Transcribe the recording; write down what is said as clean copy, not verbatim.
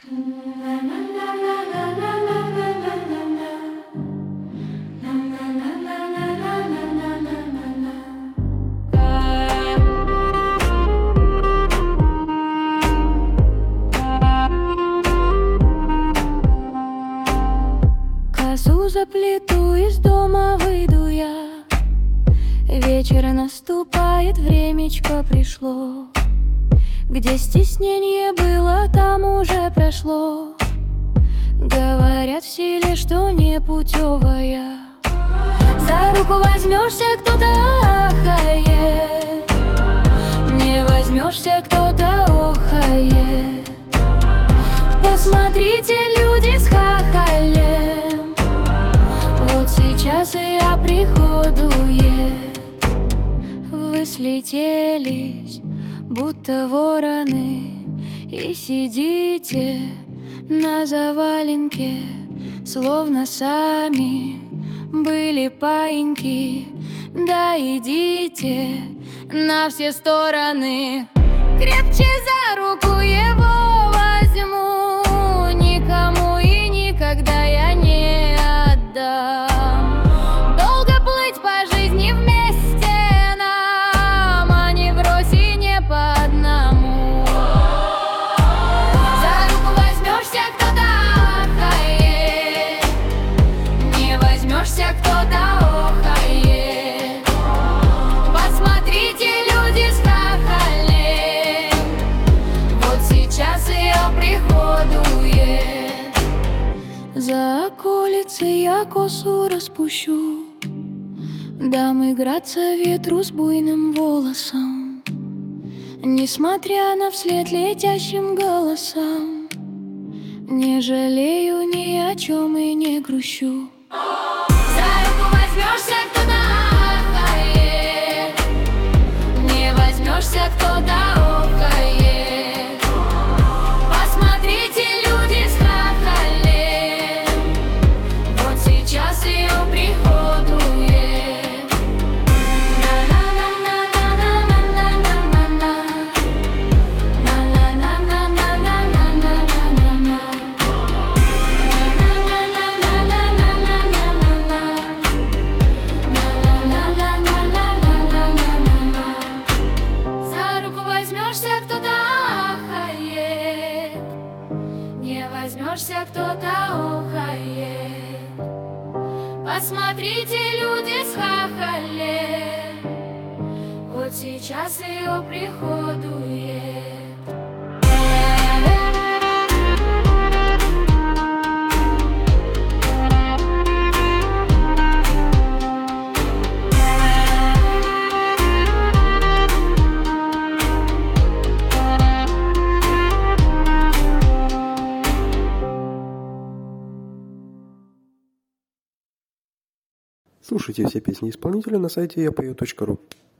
Косу заплету, из дома выйду я. Вечер наступает, времечко пришло. Где стеснение было, там уже прошло. Говорят в селе, что непутевая. За руку возьмешься, кто-то ахает. Не возьмешься, кто-то охает. Посмотрите, люди с хахалем. Вот сейчас и я приходует. Вы слетелись, будто вороны, и сидите на заваленке, словно сами были паиньки. Да идите на все стороны. Крепче за руку его возьму, никому и никогда я не отдам. Долго плыть по жизни вместе нам, а не врозь и не по одному. За руку возьмешься, кто-то ахает. Не возьмешься, кто-то охает. Посмотрите, люди с хахалем. Вот сейчас ее приходует. За околицы я косу распущу, дам играться ветру с буйным волосом. Несмотря на вслед летящим голосам, не жалею ни о чем и не грущу. За руку возьмешься, кто-то ахает. Не возьмешься, кто-то охает. Посмотрите, люди с хахалем. Вот сейчас ее приходует. За руку возьмешься, кто-то ахает. Не возьмешься, кто-то охает. Посмотрите, люди с хахалем. Вот сейчас ее приходует. Слушайте все песни исполнителя на сайте yapою.ru.